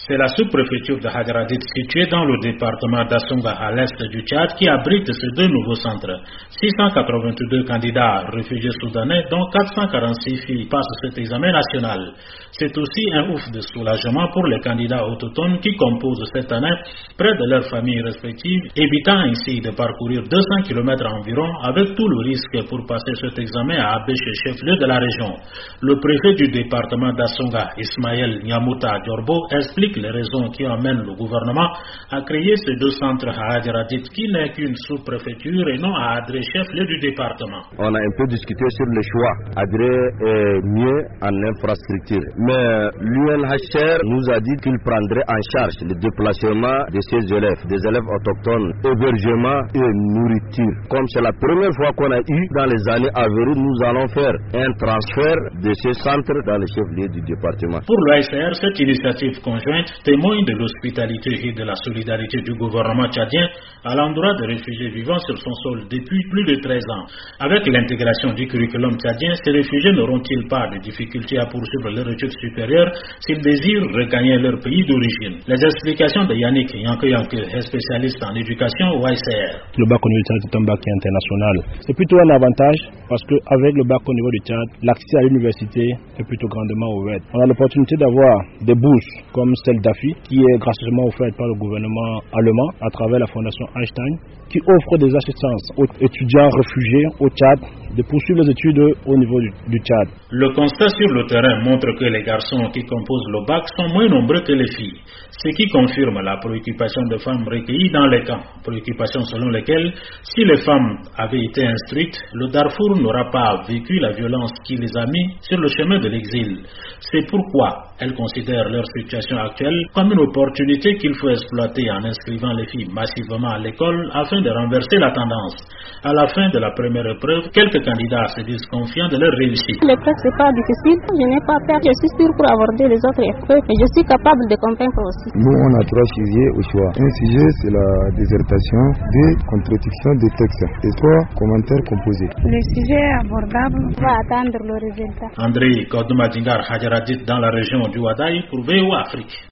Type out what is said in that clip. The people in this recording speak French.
C'est la sous-préfecture de Hadaradit située dans le département d'Assonga à l'est du Tchad qui abrite ces deux nouveaux centres. 682 candidats réfugiés soudanais dont 446 filles passent cet examen national. C'est aussi un ouf de soulagement pour les candidats autochtones qui composent cette année près de leurs familles respectives, évitant ainsi de parcourir 200 km environ avec tout le risque pour passer cet examen à Abéché, chef-lieu de la région. Le préfet du département d'Assonga, Ismaël Nyamouta Djorbo, explique les raisons qui amènent le gouvernement à créer ces deux centres à Hadaradit qui n'est qu'une sous-préfecture et non à Adré, chef-lieu du département. On a un peu discuté sur le choix. Adré est mieux en infrastructure. Mais l'UNHCR nous a dit qu'il prendrait en charge le déplacement de ces élèves, des élèves autochtones, hébergement et nourriture. Comme c'est la première fois qu'on a eu dans les années à venir, nous allons faire un transfert de ces centres dans le chef-lieu du département. Pour l'UNHCR, cette initiative conjointe témoigne de l'hospitalité et de la solidarité du gouvernement tchadien à l'endroit des réfugiés vivant sur son sol depuis plus de 13 ans. Avec l'intégration du curriculum tchadien, ces réfugiés n'auront-ils pas de difficultés à poursuivre leur études supérieures s'ils désirent regagner leur pays d'origine? Les explications de Yannick Yanke, spécialiste en éducation au UNHCR. Le bac au niveau du Tchad est un bac international. C'est plutôt un avantage parce qu'avec le bac au niveau du Tchad, l'accès à l'université est plutôt grandement ouvert. On a l'opportunité d'avoir des bourses comme celle d'AFI qui est gracieusement offerte par le gouvernement allemand à travers la fondation Einstein qui offre des assistances aux étudiants réfugiés au Tchad de poursuivre les études au niveau du Tchad. Le constat sur le terrain montre que les garçons qui composent le bac sont moins nombreux que les filles, ce qui confirme la préoccupation des femmes recueillies dans les camps, préoccupation selon laquelle si les femmes avaient été instruites, le Darfour n'aura pas vécu la violence qui les a mis sur le chemin de l'exil. C'est pourquoi elles considèrent leur situation actuelle comme une opportunité qu'il faut exploiter en inscrivant les filles massivement à l'école afin de renverser la tendance. À la fin de la première épreuve, quelques candidats se disent confiants de leur réussite. L'épreuve c'est pas difficile, je n'ai pas peur, je suis sûr pour aborder les autres épreuves et je suis capable de convaincre aussi. Nous on a 3 sujets au choix. Un sujet c'est la dissertation, 2 contradictions de textes et 3 commentaires composés. Le sujet est abordable, on va attendre le résultat. André Kodoumadingar Hadaradit dans la région du Wadaï pour VOA Afrique.